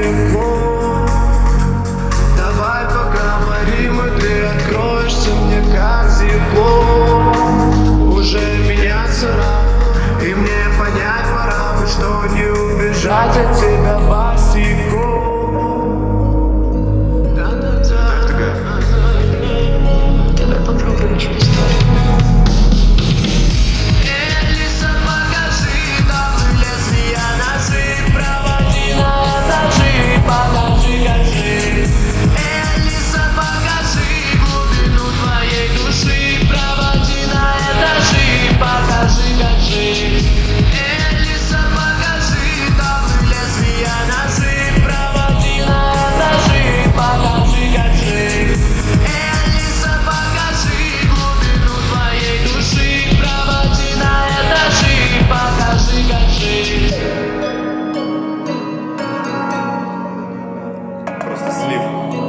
тепло. Давай поговорим, и ты откроешься мне как зеркало. Уже меняться рано, и мне понять пора, что не убежать от тебя босиком. Давай попробуем через то. Просто слив.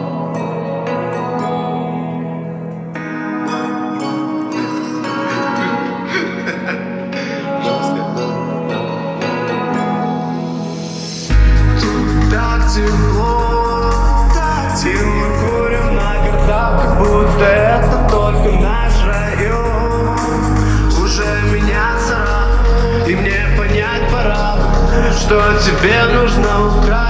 Тут так тепло, и мы курим на гордах, как будто это только наш район. Уже меняться рано, и мне понять пора, что тебе нужно украсть.